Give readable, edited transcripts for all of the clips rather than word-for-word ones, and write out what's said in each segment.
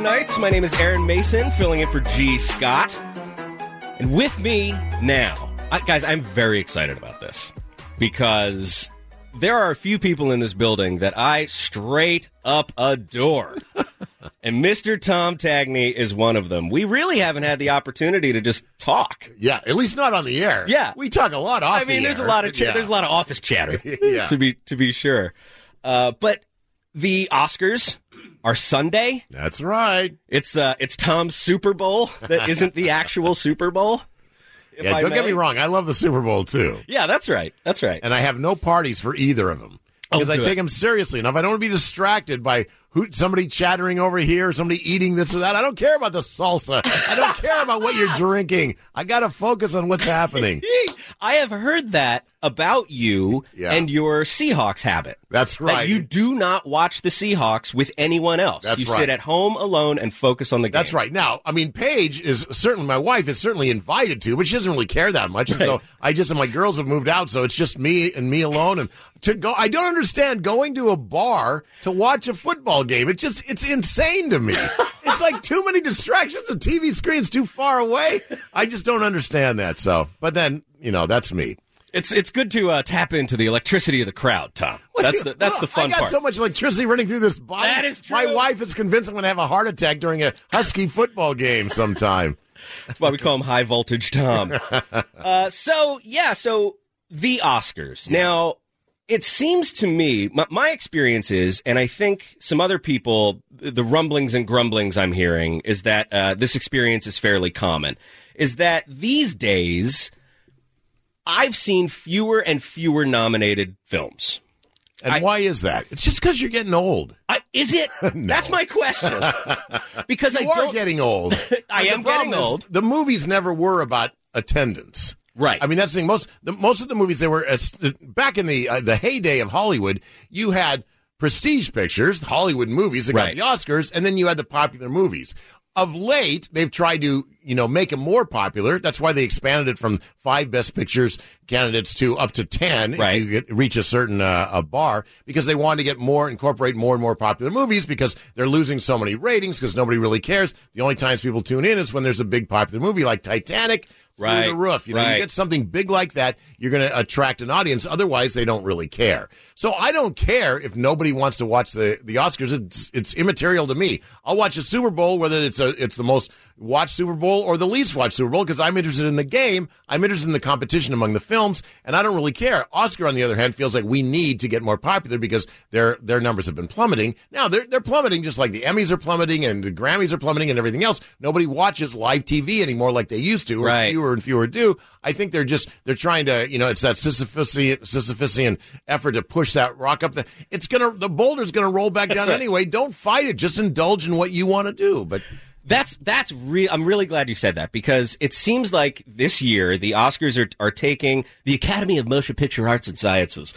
Nights. My name is Aaron Mason, filling in for G. Scott. And with me now, guys, I'm very excited about this because there are a few people in this building that I straight up adore. And Mr. Tom Tagney is one of them. We really haven't had the opportunity to just talk. Yeah, at least not on the air. Yeah. We talk a lot off the air. There's a lot of there's a lot of office chatter, Yeah. to be sure. But the Oscars are Sunday. That's right. It's Tom's Super Bowl that isn't the actual Super Bowl. Yeah, don't get me wrong. I love the Super Bowl, too. Yeah, that's right. That's right. And I have no parties for either of them. Because I take them seriously enough. I don't want to be distracted by somebody chattering over here, somebody eating this or that. I don't care about the salsa. I don't care about what you're drinking. I got to focus on what's happening. I have heard that about you and your Seahawks habit. That's right. That you do not watch the Seahawks with anyone else. That's you right. sit at home alone and focus on the game. That's right. Now, I mean, Paige is certainly, my wife is certainly invited to, but she doesn't really care that much. And so and my girls have moved out, so it's just me alone. And I don't understand going to a bar to watch a football game. It's insane to me. It's like too many distractions. The TV screen's too far away. I just don't understand that. So, but then, that's me. It's good to tap into the electricity of the crowd, Tom. That's the fun part. I got so much electricity running through this body. That is true. My wife is convinced I'm going to have a heart attack during a Husky football game sometime. That's why we call him High Voltage Tom. So the Oscars. Yes. Now, it seems to me, my experience is, and I think some other people, the rumblings and grumblings I'm hearing, is that this experience is fairly common, is that these days I've seen fewer and fewer nominated films. And why is that? It's just because you're getting old. Is it? No. That's my question. Because you are getting old. I am getting old. The movies never were about attendance. Right. I mean, that's the thing. Most of the movies, they were back in the heyday of Hollywood. You had prestige pictures, Hollywood movies that got the Oscars, and then you had the popular movies. Of late, they've tried to, make them more popular. That's why they expanded it from 5 Best Pictures candidates to up to 10 if you reach a certain a bar, because they want to incorporate more and more popular movies because they're losing so many ratings because nobody really cares. The only times people tune in is when there's a big popular movie like Titanic. Through the roof. You get something big like that, you're going to attract an audience. Otherwise, they don't really care. So I don't care if nobody wants to watch the Oscars. It's immaterial to me. I'll watch a Super Bowl, whether it's the most watched Super Bowl or the least watched Super Bowl, because I'm interested in the game. I'm interested in the competition among the films, and I don't really care. Oscar, on the other hand, feels like we need to get more popular because their numbers have been plummeting. Now, they're plummeting just like the Emmys are plummeting and the Grammys are plummeting and everything else. Nobody watches live TV anymore like they used to, or fewer and fewer do. I think they're trying to, it's that Sisyphusian effort to push that rock up. The boulder's gonna roll back down anyway. Don't fight it. Just indulge in what you want to do. But I'm really glad you said that, because it seems like this year the Oscars are taking the Academy of Motion Picture Arts and Sciences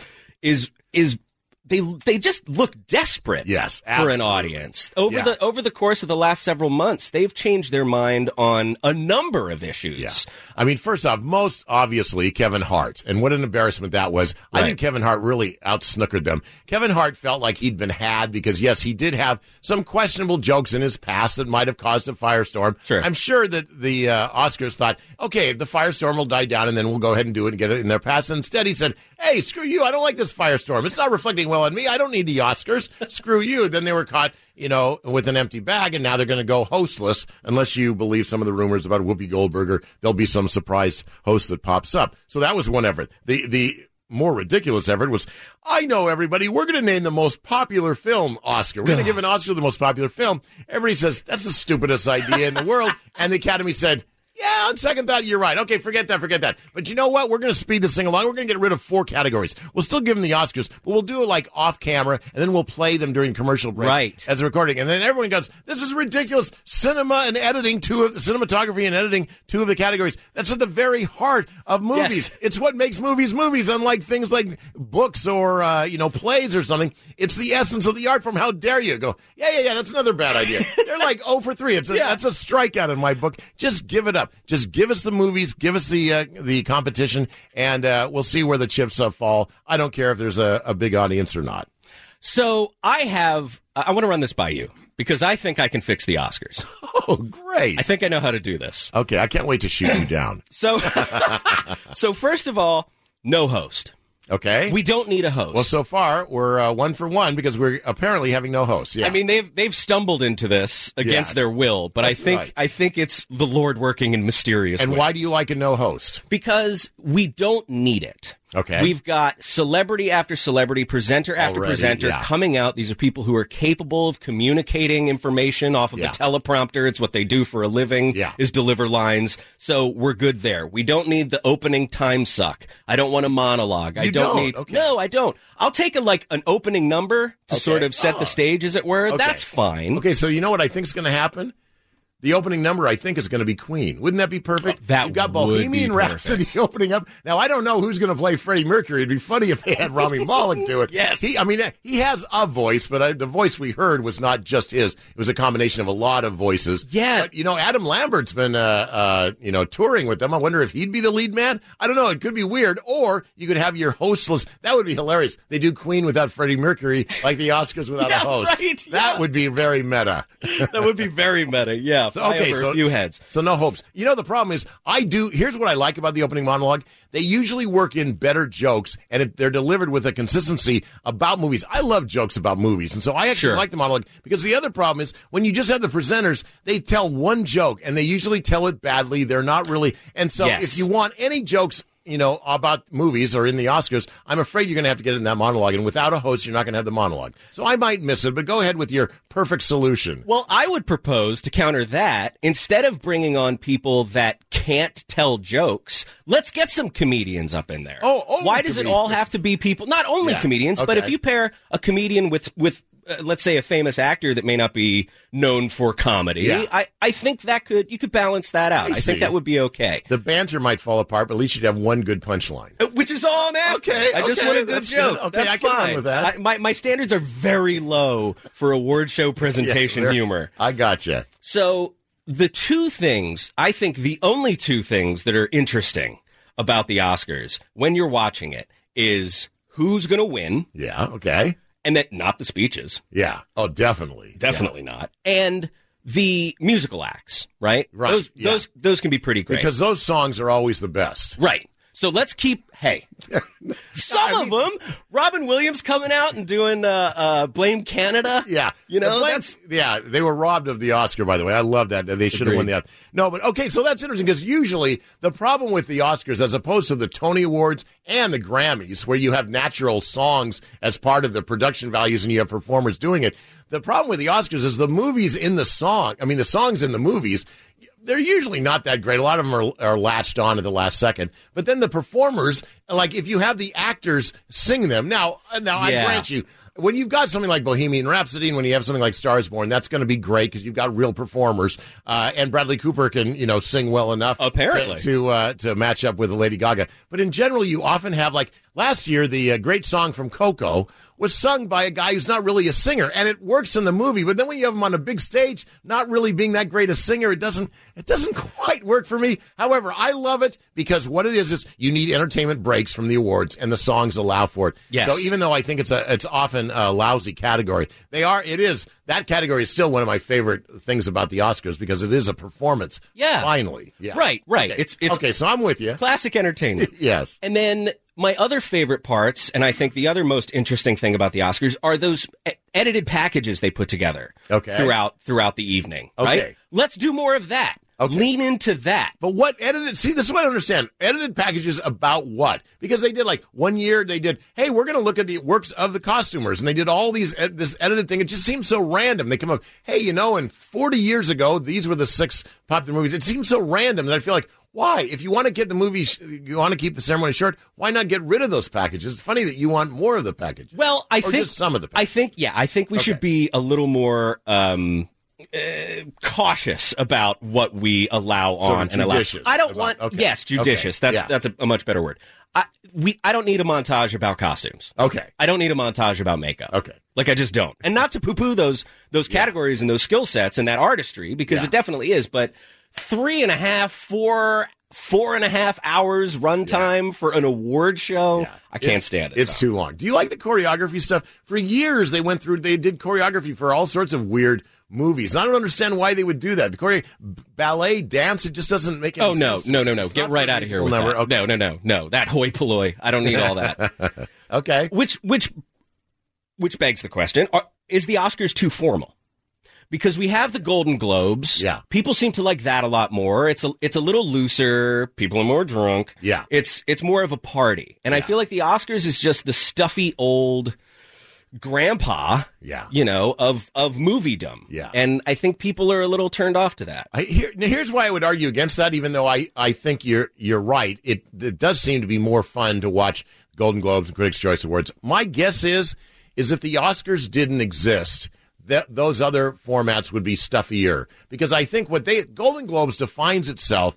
They just look desperate for an audience. Over the course of the last several months, they've changed their mind on a number of issues. Yeah. I mean, first off, most obviously Kevin Hart, and what an embarrassment that was. I think Kevin Hart really out-snookered them. Kevin Hart felt like he'd been had because, yes, he did have some questionable jokes in his past that might have caused a firestorm. Sure. I'm sure that the Oscars thought, okay, the firestorm will die down and then we'll go ahead and do it and get it in their past. And instead he said, hey, screw you, I don't like this firestorm. It's not reflecting well on me. I don't need the Oscars. Screw you. Then they were caught, with an empty bag, and now they're going to go hostless unless you believe some of the rumors about Whoopi Goldberg, or there'll be some surprise host that pops up. So that was one effort. The more ridiculous effort was, I know everybody, we're going to name the most popular film Oscar. We're going to give an Oscar to the most popular film. Everybody says, that's the stupidest idea in the world. And the Academy said, yeah, on second thought, you're right. Okay, forget that. But you know what? We're going to speed this thing along. We're going to get rid of 4 categories. We'll still give them the Oscars, but we'll do it like off camera, and then we'll play them during commercial breaks as a recording. And then everyone goes, this is ridiculous. Cinema and editing, cinematography and editing, 2 of the categories. That's at the very heart of movies. Yes. It's what makes movies movies, unlike things like books or, plays or something. It's the essence of the art form. How dare you go, yeah, that's another bad idea. They're like 0 for 3. That's a strikeout in my book. Just give it up. Just give us the movies, give us the competition, and we'll see where the chips fall. I don't care if there's a big audience or not. So I want to run this by you, because I think I can fix the Oscars. Oh, great. I think I know how to do this. Okay, I can't wait to shoot you down. So first of all, no host. Okay. We don't need a host. Well, so far, we're 1 for 1 because we're apparently having no host. Yeah. I mean, they've stumbled into this against their will, but I think it's the Lord working in mysterious ways. And why do you like a no host? Because we don't need it. Okay. We've got celebrity after celebrity, presenter after presenter coming out. These are people who are capable of communicating information off of a teleprompter. It's what they do for a living, is deliver lines. So we're good there. We don't need the opening time suck. I don't want a monologue. I don't need. Okay. No, I don't. I'll take an opening number to sort of set the stage, as it were. Okay. That's fine. Okay, so you know what I think is going to happen? The opening number, I think, is going to be Queen. Wouldn't that be perfect? You've got Bohemian Rhapsody opening up. Now, I don't know who's going to play Freddie Mercury. It'd be funny if they had Rami Malek do it. Yes. He has a voice, but the voice we heard was not just his. It was a combination of a lot of voices. Yeah. But, Adam Lambert's been, touring with them. I wonder if he'd be the lead man. I don't know. It could be weird. Or you could have your hostless. That would be hilarious. They do Queen without Freddie Mercury, like the Oscars without a host. Right. That would be very meta. That would be very meta, yeah. So a few heads. So no hopes. The problem is, here's what I like about the opening monologue. They usually work in better jokes, and they're delivered with a consistency about movies. I love jokes about movies, and so I actually like the monologue, because the other problem is when you just have the presenters, they tell one joke, and they usually tell it badly. They're not really. And so if you want any jokes about movies or in the Oscars, I'm afraid you're going to have to get in that monologue. And without a host, you're not going to have the monologue. So I might miss it, but go ahead with your perfect solution. Well, I would propose to counter that, instead of bringing on people that can't tell jokes, let's get some comedians up in there. Why does it all have to be people? Not only comedians, but if you pair a comedian with let's say a famous actor that may not be known for comedy, I think you could balance that out. I think that would be okay. The banter might fall apart, but at least you'd have one good punchline. Which is all I'm after. I just want a good joke. Okay, that's I can fine. run with that. My standards are very low for award show presentation humor. I gotcha. So the only two things that are interesting about the Oscars when you're watching it is who's going to win. Yeah, okay. And that not the speeches. Yeah. Oh, definitely. Definitely not. And the musical acts, right? Right. Those can be pretty great. Because those songs are always the best. Right. So let's keep, some of them, Robin Williams coming out and doing Blame Canada. Yeah. They were robbed of the Oscar, by the way. I love that. They should have won the Oscar. No, but okay, so that's interesting, because usually the problem with the Oscars, as opposed to the Tony Awards and the Grammys, where you have natural songs as part of the production values and you have performers doing it, the problem with the Oscars is the songs in the movies, they're usually not that great. A lot of them are latched on at the last second. But then the performers, like if you have the actors sing them, now I grant you, when you've got something like Bohemian Rhapsody and when you have something like Stars Born, that's going to be great because you've got real performers. And Bradley Cooper can, sing well enough apparently to match up with Lady Gaga. But in general, you often have, like last year, the great song from Coco was sung by a guy who's not really a singer, and it works in the movie. But then when you have him on a big stage, not really being that great a singer, it doesn't quite work for me. However, I love it because what it is you need entertainment breaks from the awards, and the songs allow for it. Yes. So even though I think it's often a lousy category, that category is still one of my favorite things about the Oscars because it is a performance. Yeah. Finally. Yeah. Right. Okay. It's okay. So I'm with you. Classic entertainment. Yes. And then my other favorite parts, and I think the other most interesting thing about the Oscars, are those edited packages they put together throughout the evening. Okay. Right? Let's do more of that. Okay. Lean into that. But what edited? See, this is what I don't understand. Edited packages about what? Because they did, like, one year they did, hey, we're going to look at the works of the costumers. And they did all this edited thing. It just seems so random. They come up, hey, and 40 years ago, these were the 6 popular movies. It seems so random that I feel like, why? If you want to get the movies, you want to keep the ceremony short, why not get rid of those packages? It's funny that you want more of the packages. Well, I think just some of the packages. I think we should be a little more cautious about what we allow on and allow. I don't want. Okay. Yes, judicious. Okay. That's a much better word. I don't need a montage about costumes. Okay. I don't need a montage about makeup. Okay. Like, I just don't. And not to poo-poo those categories and those skill sets and that artistry, because it definitely is. But 4.5 hours runtime for an award show. Yeah. I can't stand it. It's too long. Do you like the choreography stuff? For years, they did choreography for all sorts of weird movies. And I don't understand why they would do that. The ballet, dance, it just doesn't make any sense. No. Get right out of here with that. Okay. No. That hoi polloi. I don't need all that. Okay. Which begs the question, is the Oscars too formal? Because we have the Golden Globes. Yeah. People seem to like that a lot more. It's a little looser. People are more drunk. Yeah. It's more of a party. And I feel like the Oscars is just the stuffy old grandpa, of moviedom. Yeah. And I think people are a little turned off to that. Here's why I would argue against that, even though I think you're right. It does seem to be more fun to watch Golden Globes and Critics' Choice Awards. My guess is if the Oscars didn't exist, those other formats would be stuffier. Because I think Golden Globes defines itself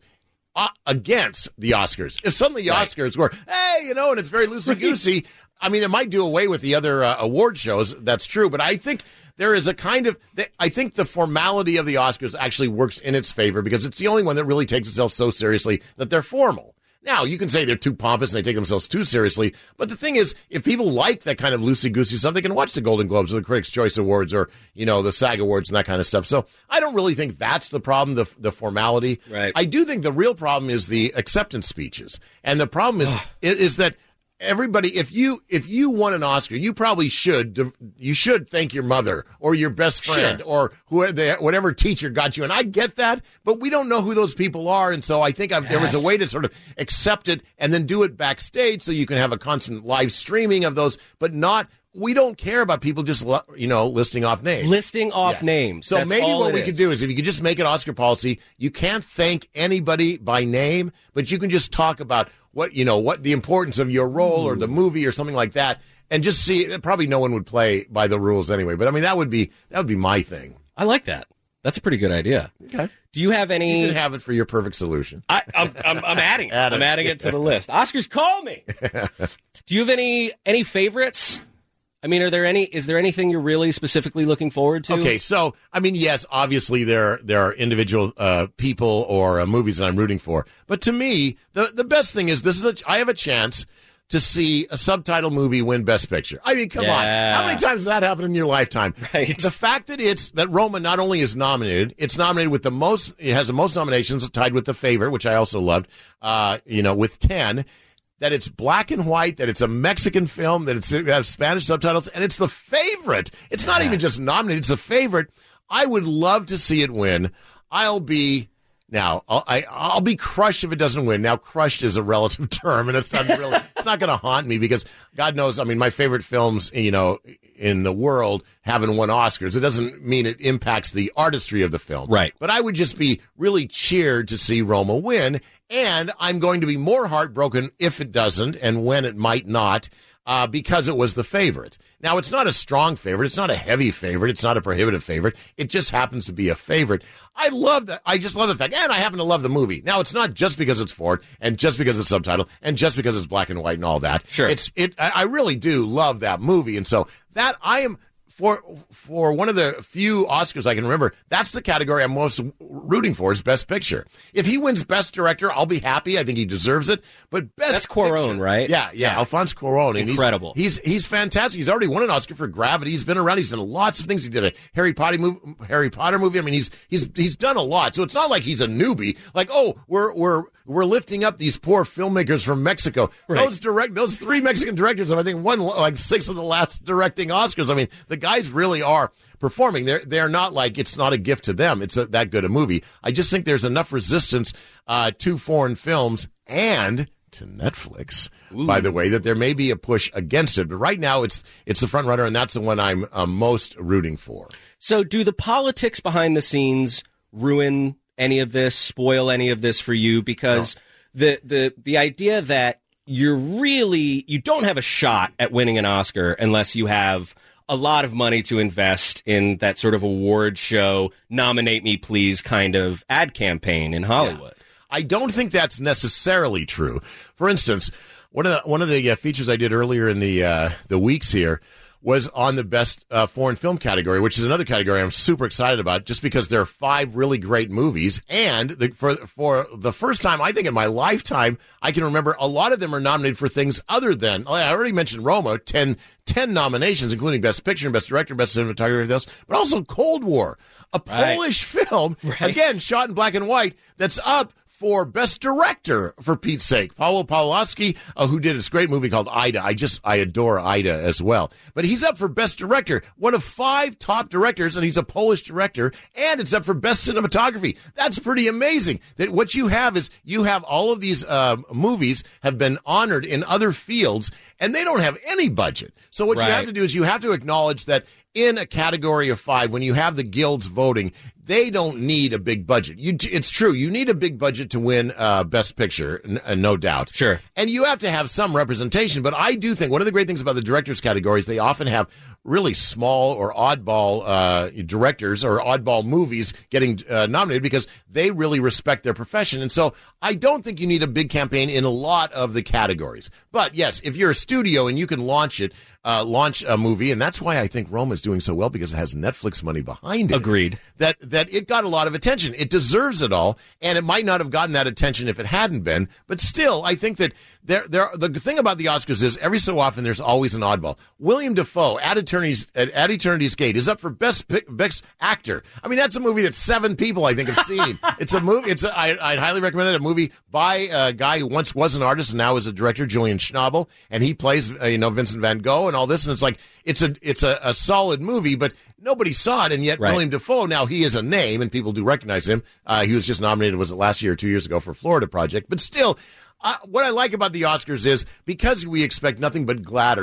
against the Oscars. If suddenly the Oscars were, hey, and it's very loosey-goosey, I mean, it might do away with the other award shows. That's true. But I think there is a kind of, I think the formality of the Oscars actually works in its favor because it's the only one that really takes itself so seriously that they're formal. Now, you can say they're too pompous and they take themselves too seriously, but the thing is, if people like that kind of loosey-goosey stuff, they can watch the Golden Globes or the Critics' Choice Awards or, the SAG Awards and that kind of stuff. So I don't really think that's the problem, the formality. Right. I do think the real problem is the acceptance speeches. And the problem is that everybody, if you won an Oscar, you probably should thank your mother or your best friend or whatever teacher got you. And I get that, but we don't know who those people are. And so I think there was a way to sort of accept it and then do it backstage so you can have a constant live streaming of those, but not. We don't care about people just, listing off names. Listing off names. So maybe what we could do is if you could just make an Oscar policy, you can't thank anybody by name, but you can just talk about what the importance of your role or the movie or something like that, and just see. Probably no one would play by the rules anyway, but I mean that would be my thing. I like that. That's a pretty good idea. Okay. Do you have any? You can have it for your perfect solution. I'm adding it. I'm adding it to the list. Oscars, call me. Do you have any favorites? I mean, is there anything you're really specifically looking forward to? Okay, so, I mean, yes, obviously there are individual people or movies that I'm rooting for. But to me, the best thing is I have a chance to see a subtitle movie win Best Picture. I mean, come on. How many times has that happened in your lifetime? Right. The fact that Roma not only is nominated, it's nominated with it has the most nominations, tied with The Favorite, which I also loved, with 10. That it's black and white, that it's a Mexican film, that it has Spanish subtitles, and it's The Favorite. It's not even just nominated, it's The Favorite. I would love to see it win. I'll be crushed if it doesn't win. Now, crushed is a relative term, and it's not going to haunt me because God knows, I mean, my favorite films, in the world haven't won Oscars. It doesn't mean it impacts the artistry of the film. Right. But I would just be really cheered to see Roma win, and I'm going to be more heartbroken if it doesn't and when it might not, because it was The Favorite. Now, it's not a strong favorite. It's not a heavy favorite. It's not a prohibitive favorite. It just happens to be a favorite. I love that. I just love the fact. And I happen to love the movie. Now, it's not just because it's Ford and just because it's subtitle and just because it's black and white and all that. Sure. I really do love that movie. And so that I am... For one of the few Oscars I can remember, that's the category I'm most rooting for is Best Picture. If he wins Best Director, I'll be happy. I think he deserves it. But That's Cuarón, Picture, right? Yeah, Alfonso Cuarón. Incredible. He's fantastic. He's already won an Oscar for Gravity. He's been around. He's done lots of things. He did a Harry Potter movie. I mean, he's done a lot. So it's not like he's a newbie. Like, we're lifting up these poor filmmakers from Mexico. Right. Those 3 Mexican directors have, I think, won like 6 of the last directing Oscars. I mean, the guys really are performing. They're not like it's not a gift to them. It's that good a movie. I just think there's enough resistance to foreign films and to Netflix, by the way, that there may be a push against it. But right now, it's the front runner, and that's the one I'm most rooting for. So, do the politics behind the scenes ruin any of this, spoil any of this for you? Because the idea that you don't have a shot at winning an Oscar unless you have a lot of money to invest in that sort of award show, nominate me please kind of ad campaign in Hollywood. Yeah. I don't think that's necessarily true. For instance, one of the features I did earlier in the weeks here was on the best foreign film category, which is another category I'm super excited about, just because there are 5 really great movies, and for the first time I think in my lifetime I can remember, a lot of them are nominated for things other than, I already mentioned Roma, 10 nominations, including Best Picture and Best Director, Best Cinematography, everything else, but also Cold War, a Polish film, again shot in black and white, that's up for Best Director, for Pete's sake. Paweł Pawlowski, who did this great movie called Ida. I adore Ida as well. But he's up for Best Director, one of 5 top directors, and he's a Polish director, and it's up for Best Cinematography. That's pretty amazing. That what you have is, you have all of these movies have been honored in other fields, and they don't have any budget. So what you have to do is you have to acknowledge that in a category of 5, when you have the guilds voting, they don't need a big budget. It's true. You need a big budget to win Best Picture, no doubt. Sure. And you have to have some representation. But I do think one of the great things about the directors categories, they often have really small or oddball directors or oddball movies getting nominated, because they really respect their profession. And so I don't think you need a big campaign in a lot of the categories. But yes, if you're a studio and you can launch a movie, and that's why I think Roma is doing so well, because it has Netflix money behind it. Agreed. That it got a lot of attention. It deserves it all, and it might not have gotten that attention if it hadn't been. But still, I think that the thing about the Oscars is, every so often there's always an oddball. William Dafoe at Eternity's Gate is up for Best Actor. I mean, that's a movie that 7 people I think have seen. It's a movie. I'd highly recommend it. A movie by a guy who once was an artist and now is a director, Julian Schnabel, and he plays Vincent Van Gogh and all this. And it's like it's a solid movie, but nobody saw it, and yet William Dafoe, now he is a name, and people do recognize him. He was just nominated, was it last year or 2 years ago, for Florida Project. But still, what I like about the Oscars is, because we expect nothing but glamour,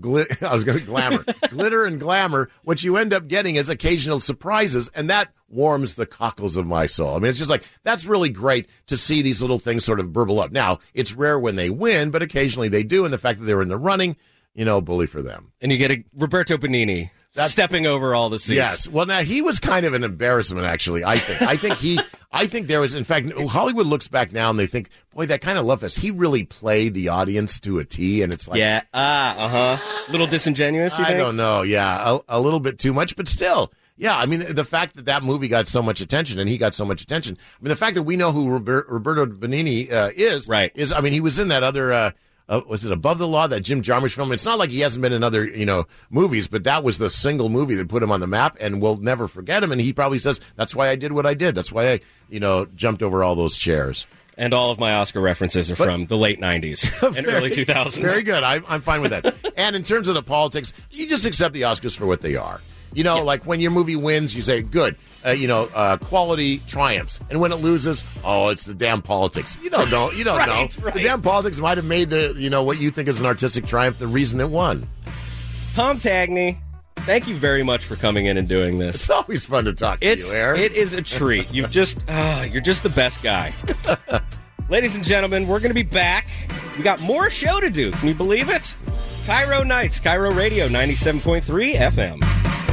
glitter and glamour, what you end up getting is occasional surprises, and that warms the cockles of my soul. I mean, it's just like, that's really great to see these little things sort of burble up. Now, it's rare when they win, but occasionally they do, and the fact that they're in the running, bully for them. And you get a Roberto Benigni stepping over all the seats. Yes. Well, now, he was kind of an embarrassment, actually, I think. I think there was, in fact, Hollywood looks back now and they think, boy, that kind of love us. He really played the audience to a T, and it's like... Yeah, little disingenuous, you think? I don't know, yeah, a little bit too much, but still... Yeah, I mean, the fact that movie got so much attention, and he got so much attention. I mean, the fact that we know who Roberto Benigni is, I mean, he was in that other... was it Above the Law, that Jim Jarmusch film? It's not like he hasn't been in other, movies, but that was the single movie that put him on the map, and we'll never forget him. And he probably says, that's why I did what I did. That's why I, jumped over all those chairs. And all of my Oscar references are from the late 90s and early 2000s. Very good. I'm fine with that. And in terms of the politics, you just accept the Oscars for what they are. Like when your movie wins, you say, good, quality triumphs. And when it loses, it's the damn politics. You don't know. Right. The damn politics might have made what you think is an artistic triumph the reason it won. Tom Tagney, thank you very much for coming in and doing this. It's always fun to talk to you, Aaron. It is a treat. You're just the best guy. Ladies and gentlemen, we're going to be back. We got more show to do. Can you believe it? Cairo Nights, Cairo Radio, 97.3 FM.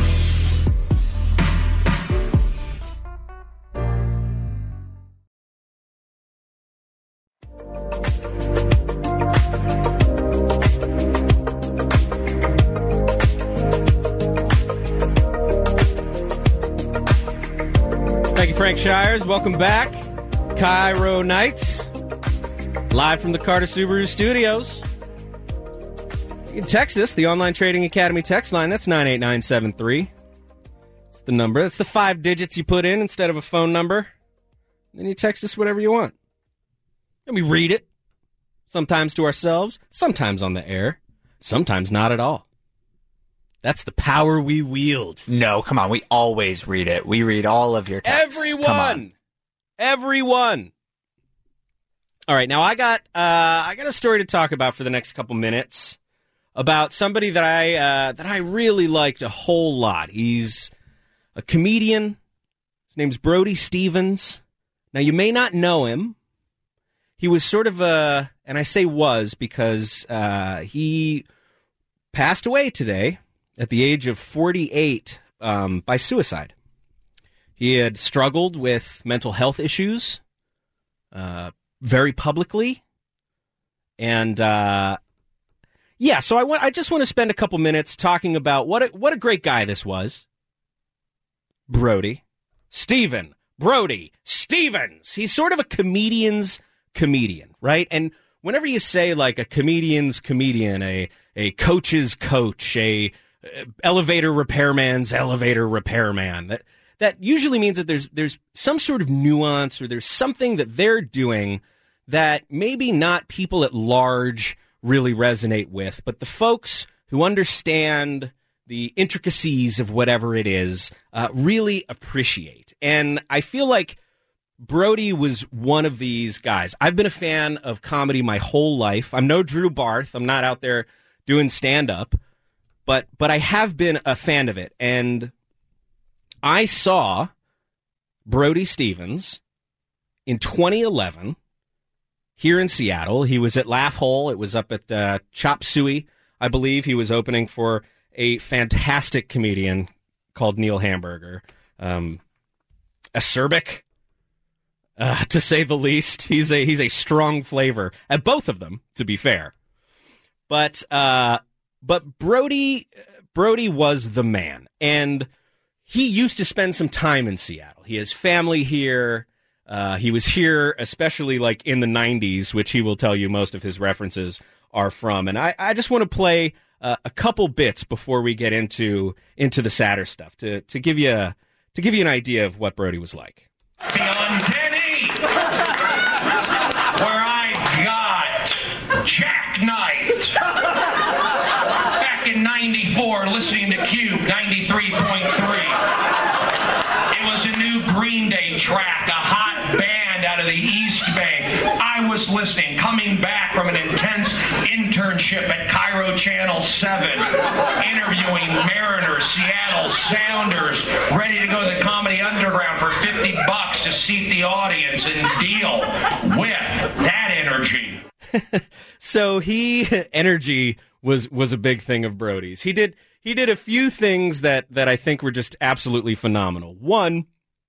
Thank you, Frank Shires. Welcome back. Cairo Nights, live from the Carter Subaru Studios. You can text us, the Online Trading Academy text line. That's 98973. That's the number. That's the 5 digits you put in instead of a phone number. Then you text us whatever you want. And we read it, sometimes to ourselves, sometimes on the air, sometimes not at all. That's the power we wield. No, come on. We always read it. We read all of your texts. Everyone. All right. Now I got a story to talk about for the next couple minutes about somebody that I really liked a whole lot. He's a comedian. His name's Brody Stevens. Now you may not know him. He was sort of and I say was because he passed away today at the age of 48 by suicide. He had struggled with mental health issues very publicly. And, yeah, so I just want to spend a couple minutes talking about what a great guy this was. Brody. Stephen Brody Stevens. He's sort of a comedian's comedian, right? And whenever you say like a comedian's comedian, a coach's coach, a elevator repairman's elevator repairman, that usually means that there's some sort of nuance, or there's something that they're doing that maybe not people at large really resonate with, but the folks who understand the intricacies of whatever it is really appreciate. And I feel like Brody was one of these guys. I've been a fan of comedy my whole life. I'm no Drew Barth. I'm not out there doing stand-up, but I have been a fan of it. And I saw Brody Stevens in 2011 here in Seattle. He was at Laugh Hole. It was up at Chop Suey, I believe. He was opening for a fantastic comedian called Neil Hamburger. Acerbic, to say the least. He's a strong flavor at both of them, to be fair. But Brody was the man, and he used to spend some time in Seattle. He has family here. He was here, especially like in the 90s, which he will tell you most of his references are from. And I just want to play a couple bits before we get into the sadder stuff to give you an idea of what Brody was like. On Denny, where I got jackknifed back in '94, listening to Cube 93.3. It was a new Green Day track, a hot band out of the East Bay. I was listening, coming back from an intense internship at Cairo Channel 7, interviewing Mariners, Seattle Sounders, ready to go to the Comedy Underground for $50 to seat the audience and deal with that energy. So energy was a big thing of Brody's. He did a few things that I think were just absolutely phenomenal. One,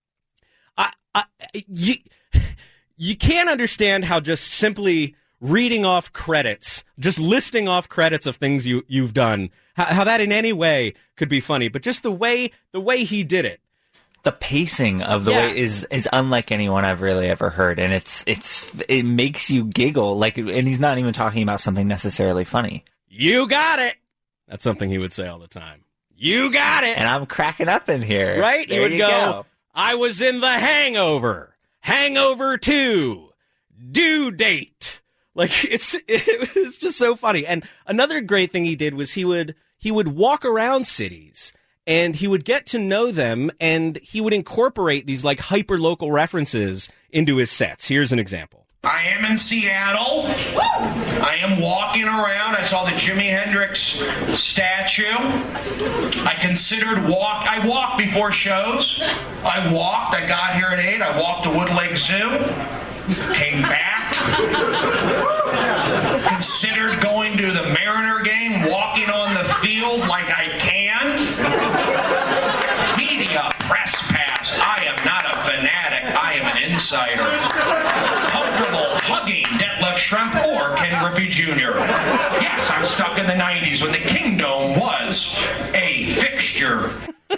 you can't understand how just simply reading off credits, just listing off credits of things you've done, how that in any way could be funny. But just the way he did it. The pacing of the way is unlike anyone I've really ever heard, and it makes you giggle. And he's not even talking about something necessarily funny. You got it. That's something he would say all the time. You got it. And I'm cracking up in here. Right? There he would go, I was in The Hangover. Hangover 2. Due date. Like, it's just so funny. And another great thing he did was he would walk around cities, and he would get to know them, and he would incorporate these like hyper-local references into his sets. Here's an example. I am in Seattle. I am walking around. I saw the Jimi Hendrix statue. I walked before shows. I got here at 8. I walked to Woodlake Zoo. Came back. Considered going to the Mariner game, walking on the field like I can. Media press pass. I am not a fanatic. I am an insider. Comfortable hugging Detlef Schrempf or Ken Griffey Jr. Yes, I'm stuck in the 90s when the Kingdome was a fixture.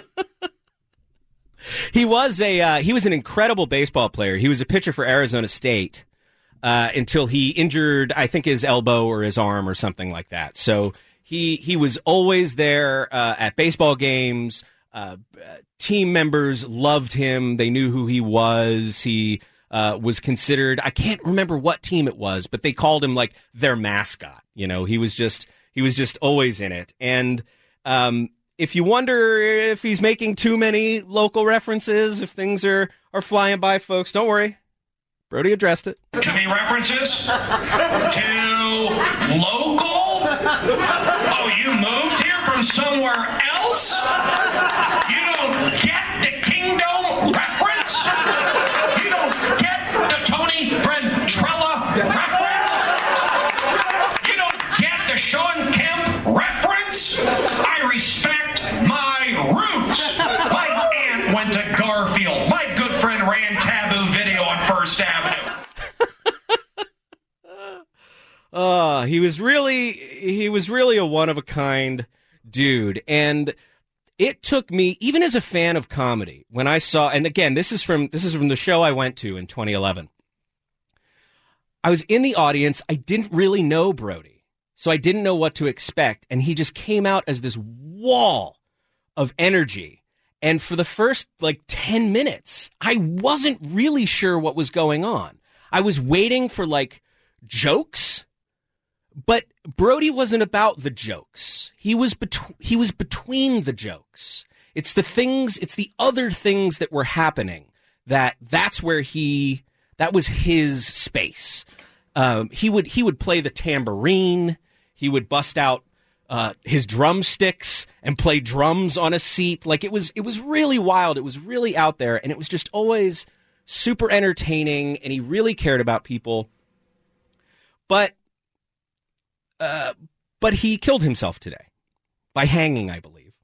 He was an incredible baseball player. He was a pitcher for Arizona State until he injured, I think, his elbow or his arm or something like that. So he was always there at baseball games. Team members loved him. They knew who he was. He was considered, I can't remember what team it was, but they called him like their mascot. You know, he was just always in it. And if you wonder if he's making too many local references, if things are flying by, folks, don't worry. Brody addressed it. Too many references? Too local? Oh, you moved here from somewhere else? You don't get the Kingdome reference? You don't get the Tony Ventrella reference? You don't get the Sean Kemp reference? I respect my roots. My aunt went to Garfield. My good friend ran Taboo Video on First Avenue. he was really a one-of-a-kind dude. And it took me, even as a fan of comedy, when I saw, and again, this is from the show I went to in 2011. I was in the audience. I didn't really know Brody, so I didn't know what to expect. And he just came out as this wall of energy. And for the first 10 minutes, I wasn't really sure what was going on. I was waiting for jokes, but Brody wasn't about the jokes. He was between the jokes. It's the other things that were happening that was his space. He would play the tambourine. He would bust out his drumsticks and play drums on a seat. It was really wild. It was really out there, and it was just always super entertaining. And he really cared about people. But he killed himself today by hanging, I believe.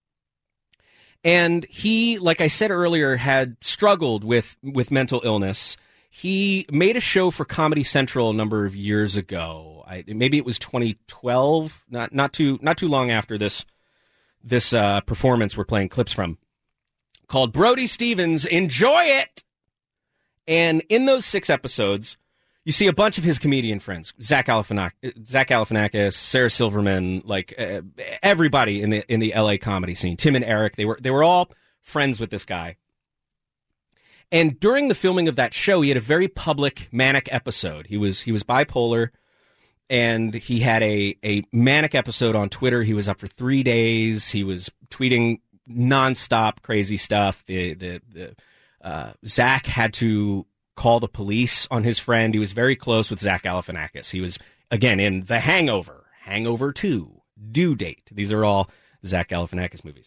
And he, like I said earlier, had struggled with mental illness. He made a show for Comedy Central a number of years ago. Maybe it was 2012, not too long after this performance we're playing clips from, called Brody Stevens Enjoy It. And in those 6 episodes, you see a bunch of his comedian friends, Zach Galifianakis, Sarah Silverman, everybody in the LA comedy scene. Tim and Eric, they were all friends with this guy. And during the filming of that show, he had a very public manic episode. He was bipolar, and he had a manic episode on Twitter. He was up for 3 days. He was tweeting nonstop crazy stuff. Zach had to call the police on his friend. He was very close with Zach Galifianakis. He was, again, in The Hangover, Hangover 2, Due Date. These are all Zach Galifianakis movies.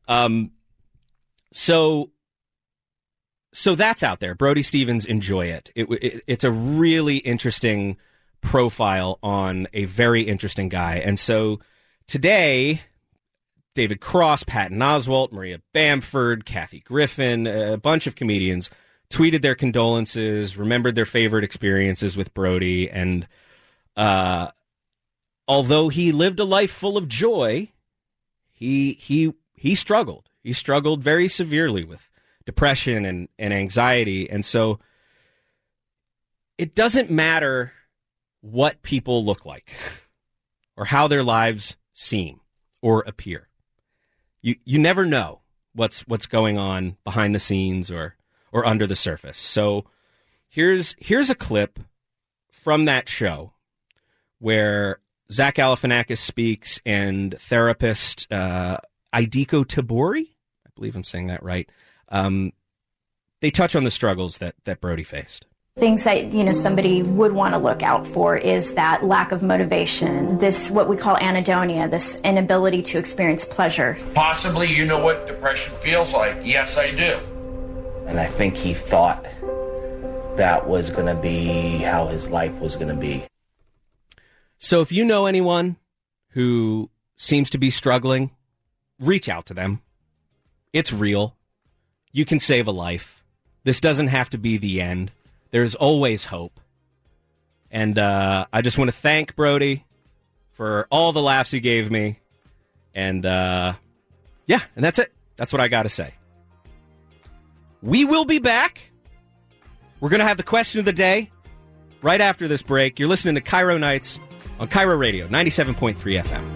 So that's out there. Brody Stevens, Enjoy It. It's a really interesting profile on a very interesting guy. And so today, David Cross, Patton Oswalt, Maria Bamford, Kathy Griffin, a bunch of comedians tweeted their condolences, remembered their favorite experiences with Brody. And although he lived a life full of joy, he struggled. He struggled very severely with depression and anxiety. And so it doesn't matter what people look like or how their lives seem or appear. You never know what's going on behind the scenes or under the surface. So here's a clip from that show where Zach Galifianakis speaks and therapist Idiko Tabori, I believe I'm saying that right, they touch on the struggles that Brody faced. Things that, somebody would want to look out for is that lack of motivation, this what we call anhedonia, this inability to experience pleasure. Possibly you know what depression feels like. Yes, I do. And I think he thought that was going to be how his life was going to be. So if you know anyone who seems to be struggling, reach out to them. It's real. You can save a life. This doesn't have to be the end. There's always hope. And I just want to thank Brody for all the laughs he gave me. And and that's it. That's what I got to say. We will be back. We're going to have the question of the day right after this break. You're listening to Cairo Nights on Cairo Radio, 97.3 FM.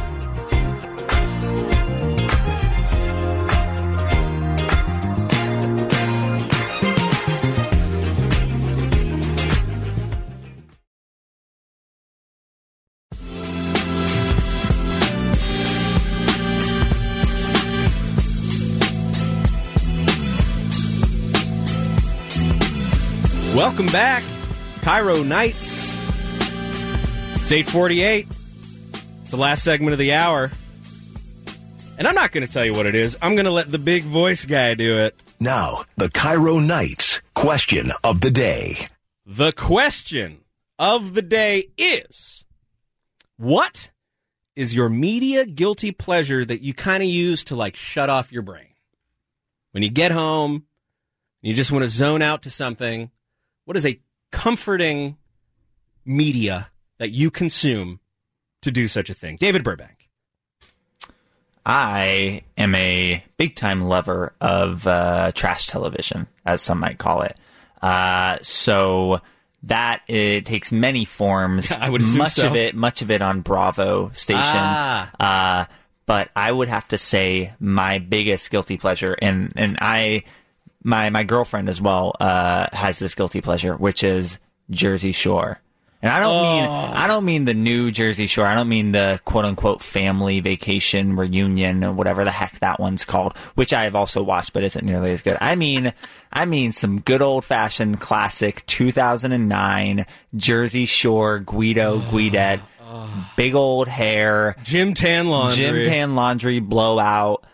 Welcome back, Cairo Nights. It's 8:48. It's the last segment of the hour. And I'm not going to tell you what it is. I'm going to let the big voice guy do it. Now, the Cairo Nights question of the day. The question of the day is, what is your media guilty pleasure that you kind of use to shut off your brain? When you get home, you just want to zone out to something. What is a comforting media that you consume to do such a thing? David Burbank. I am a big-time lover of trash television, as some might call it. So that it takes many forms. I would assume much of it on Bravo station. But I would have to say my biggest guilty pleasure, and my girlfriend as well has this guilty pleasure, which is Jersey Shore. And I don't mean the new Jersey Shore. I don't mean the quote unquote family vacation reunion or whatever the heck that one's called, which I have also watched but isn't nearly as good. I mean some good old fashioned classic 2009 Jersey Shore Guidette, big old hair, Gym tan laundry blowout,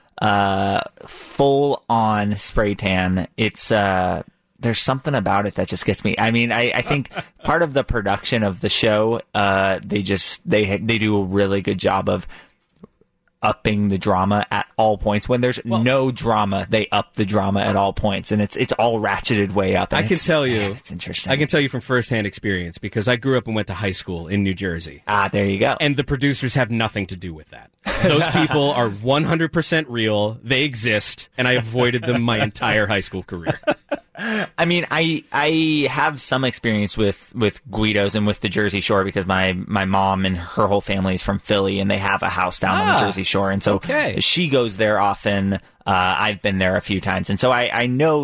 full on spray tan. It's there's something about it that just gets me. I mean, I think part of the production of the show, they do a really good job of upping the drama at all points. When there's no drama, they up the drama at all points, and it's all ratcheted way up. I can tell you, it's interesting. I can tell you from firsthand experience because I grew up and went to high school in New Jersey. There you go. And the producers have nothing to do with that. Those people are 100% real. They exist, and I avoided them my entire high school career. I mean, I have some experience with Guidos and with the Jersey Shore because my mom and her whole family is from Philly and they have a house down on the Jersey Shore. And so she goes there often. I've been there a few times. And so I knew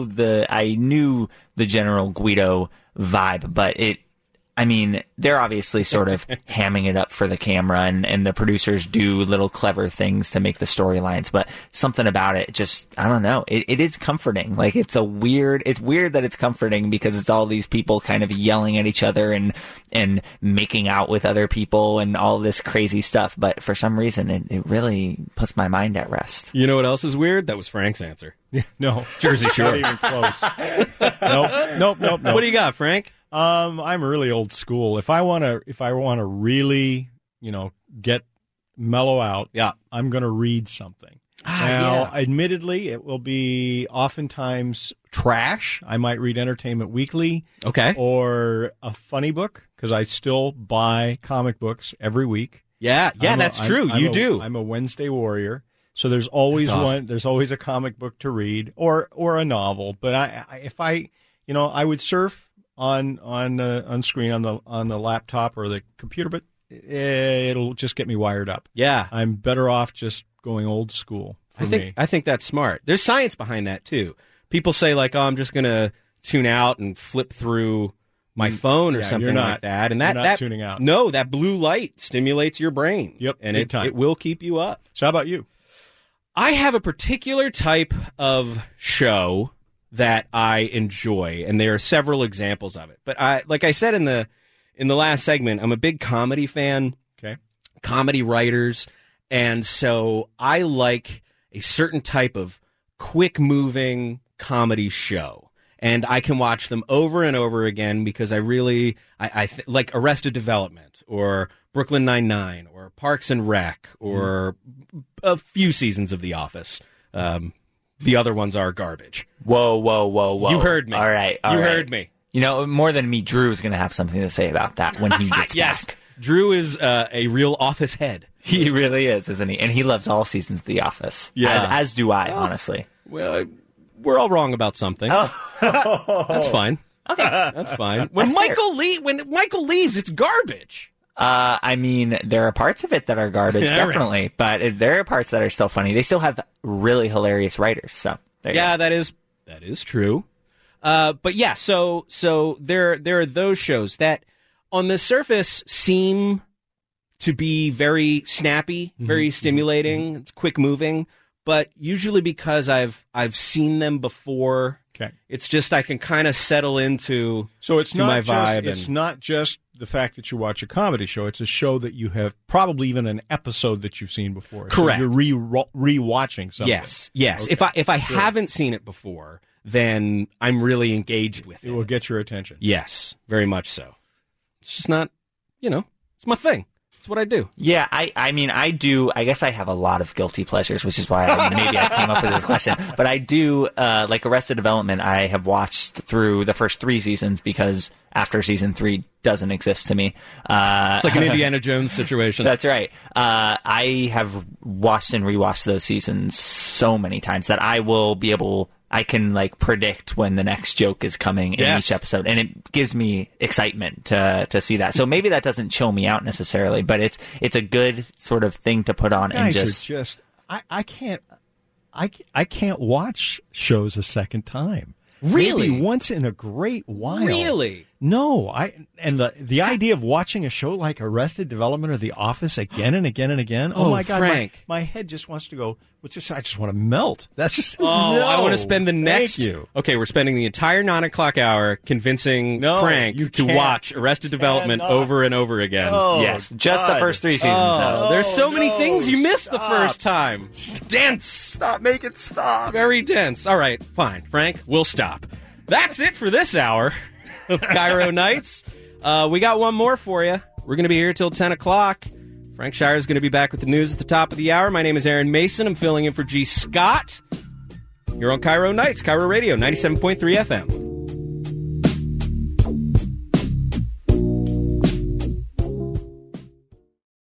the general Guido vibe, but they're obviously sort of hamming it up for the camera, and the producers do little clever things to make the storylines, but something about it just, I don't know. It is comforting. Like, it's weird that it's comforting because it's all these people kind of yelling at each other and making out with other people and all this crazy stuff. But for some reason, it really puts my mind at rest. You know what else is weird? That was Frank's answer. Yeah, no. Jersey Shore. Not even close. Nope. What do you got, Frank? I'm really old school. If I want to really, get mellow out, I'm going to read something. Admittedly, it will be oftentimes trash. I might read Entertainment Weekly, or a funny book because I still buy comic books every week. That's true. You do. I'm a Wednesday warrior, so there's always one. There's always a comic book to read or a novel. But I would surf on screen on the laptop or the computer, but it'll just get me wired up. Yeah, I'm better off just going old school. I think that's smart. There's science behind that too. People say like, "Oh, I'm just gonna tune out and flip through my phone or something like that," and that tuning out. No, that blue light stimulates your brain. Yep, and it will keep you up. So how about you? I have a particular type of show that I enjoy, and there are several examples of it. But like I said in the last segment, I'm a big comedy fan. Okay. Comedy writers, and so I like a certain type of quick-moving comedy show, and I can watch them over and over again because I like Arrested Development or Brooklyn Nine-Nine or Parks and Rec or a few seasons of The Office. The other ones are garbage. Whoa. You heard me. All right. You heard me. More than me, Drew is going to have something to say about that when he gets back. Drew is a real Office head. He really is, isn't he? And he loves all seasons of The Office. Yeah. As do I, honestly. Well, we're all wrong about some things. That's fine. Okay. That's fine. When Michael leaves, it's garbage. There are parts of it that are garbage, definitely, right. But there are parts that are still funny. They still have really hilarious writers. So that is true. But yeah, so there are those shows that on the surface seem to be very snappy, very stimulating, it's quick moving, but usually because I've seen them before. Okay. It's just I can kind of settle into my vibe. It's not just the fact that you watch a comedy show. It's a show that you have probably even an episode that you've seen before. Correct. So you're re-watching something. Yes. Okay. If I haven't seen it before, then I'm really engaged with it. It will get your attention. Yes, very much so. It's just not, it's my thing. It's what I do. Yeah, I do. I guess I have a lot of guilty pleasures, which is why maybe I came up with this question. But I do, like Arrested Development, I have watched through the first 3 seasons because after season 3 doesn't exist to me. It's like an Indiana Jones situation. That's right. I have watched and rewatched those seasons so many times that I can like predict when the next joke is coming in each episode, and it gives me excitement to see that. So maybe that doesn't chill me out necessarily, but it's a good sort of thing to put on. Guys and are just I can't watch shows a second time. Really? Maybe once in a great while. Really? No, the idea of watching a show like Arrested Development or The Office again and again and again. Oh my God, Frank. My head just wants to go. I just want to melt. That's just. Oh, no. I want to spend the next. Thank you. Okay, we're spending the entire 9 o'clock hour convincing Frank to watch Arrested Development over and over again. Oh, yes, just the first 3 seasons. There's so many things you missed the first time. It's dense. Stop. Make it stop. It's very dense. All right, fine, Frank. We'll stop. That's it for this hour of Cairo Nights. We got one more for you. We're going to be here till 10 o'clock. Frank Shire is going to be back with the news at the top of the hour. My name is Aaron Mason. I'm filling in for G. Scott. You're on Cairo Nights, Cairo Radio, 97.3 FM.